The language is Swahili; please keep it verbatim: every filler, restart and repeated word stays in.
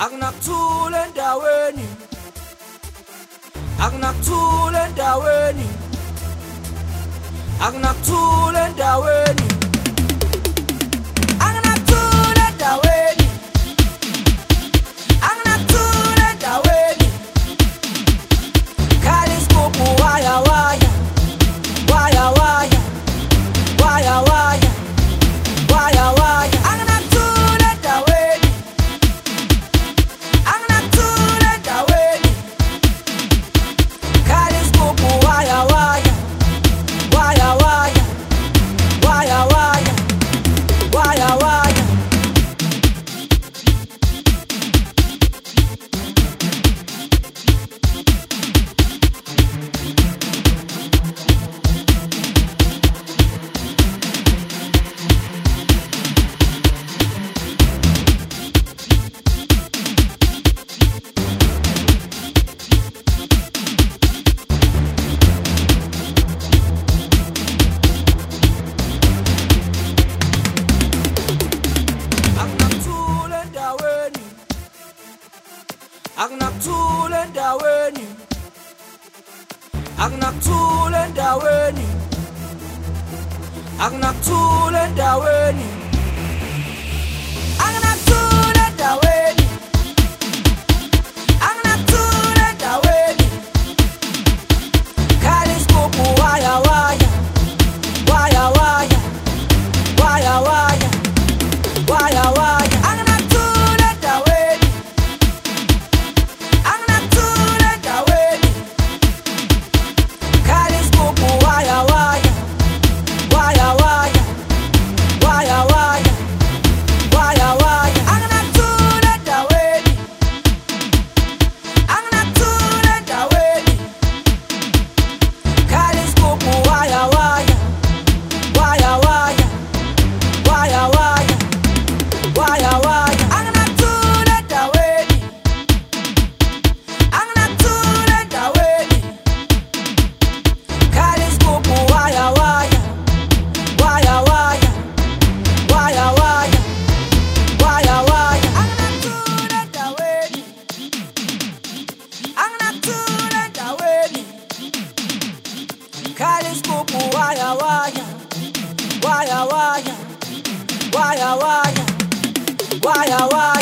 Akunakuthula endaweni, akunakuthula endaweni, akunakuthula endaweni, akunakuthula endaweni, akunakuthula endaweni. Khala isigubhu waya waya, waya waya, waya waya, waya waya. Akunakuthula endaweni, akunakuthula endaweni. Khala isigubhu waya waya, waya waya, waya waya, waya waya. Akunakuthula endaweni, akunakuthula endaweni, akunakuthula endaweni, akunakuthula endaweni, akunakuthula endaweni. Khala isigubhu waya waya, waya waya, waya waya, waya waya. Akunakuthula endaweni, akunakuthula endaweni. Khala isigubhu waya waya, waya waya, waya waya, waya waya. Akunakuthula endaweni, akunakuthula endaweni. Khala isigubhu waya waya, waya waya, waya waya, waya waya. Akunakuthula endaweni, akunakuthula endaweni. Khala isigubhu waya waya, waya waya, waya waya, waya waya. Akunakuthula endaweni, akunakuthula endaweni. Khala isigubhu waya waya, waya waya, waya waya, waya waya.